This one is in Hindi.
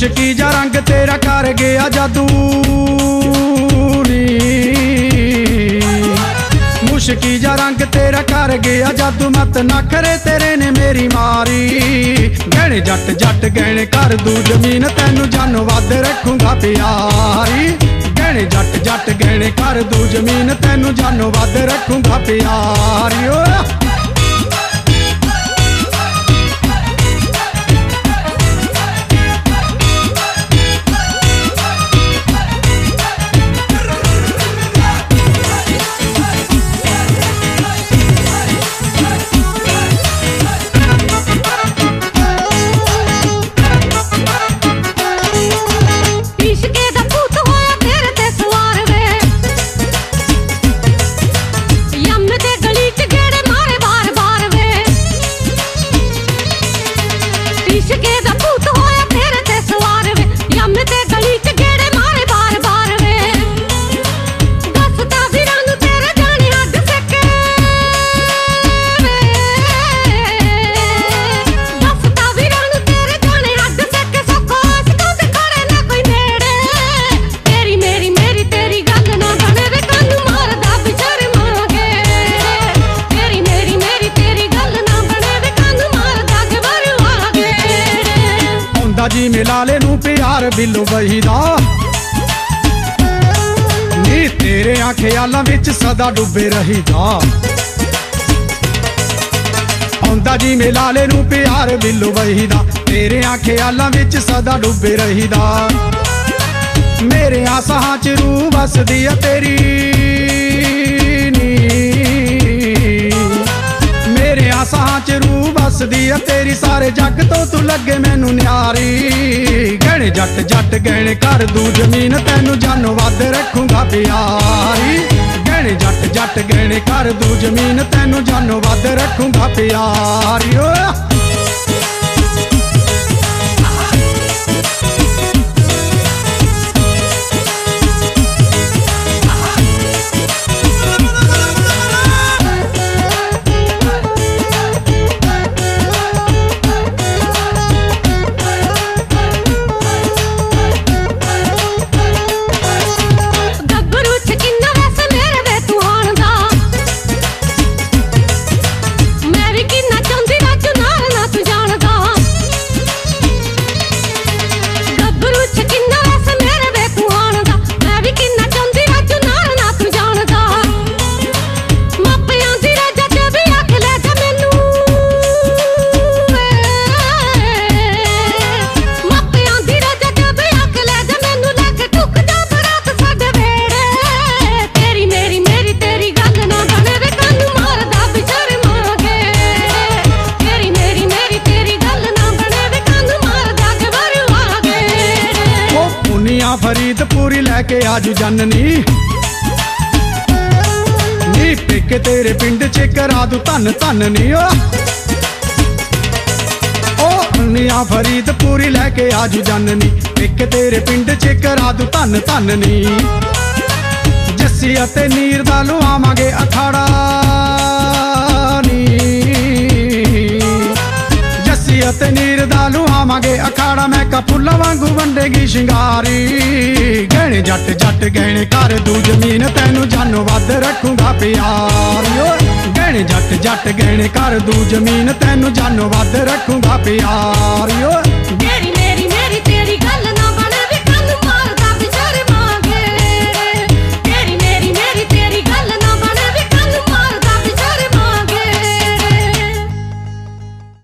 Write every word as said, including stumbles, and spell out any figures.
मुश्की जा रंग तेरा कर गया जादू नी, मुश्की जा रंग तेरा कर गया जादू। मत नखरे तेरे ने मेरी मारी, गहने जट जट गहने कर दू जमीन तैनू जानो वध रखूंगा प्यारी। गहने जट जट गहने कर दू जमीन तैनू जानो वध रखूंगा प्यारी। ओ जी मिलाले नू प्यार बिलो बहीदा नी, तेरे ख्यालां विच सदा डुबे रहीदा। औंदा जी मिलाले नू प्यार बिलो बहीदा, तेरे ख्यालां विच सदा डुबे रहीदा। मेरे आसां च रूह वसदी आ तेरी नी, मेरे आसां च रूह वसदी आ तेरी। सारे जग तो तू लगे मैनू न्यारी, गहने जट जट गहने कर दू जमीन तैनू जानो वध रखूंगा प्यारी। गहने जट जट गहने कर दू जमीन तैनू जानो वध रखूंगा प्यारी। ओ फरीदपुरी लैके आजू जननी नी, पेके तेरे पिंड च करा दू धन धन नी। ओ निया फरीदपुरी लैके आजू जननी, पेके तेरे पिंड च करा दू धन धन नी। जस्सी अते नीर दा लुआवांगे अखाड़ा नी, जस्सी अते नीर दा लुआवांगे अखाड़ा। मैं कपूला वांगू वंडेगी शिंगारी, गहने जट जट गहने कर दू जमीन तैनू जानो वध रखूंगा प्यारी। गहने जट जट गहने कर दू जमीन तैनू जानो वध रखूंगा प्यारी।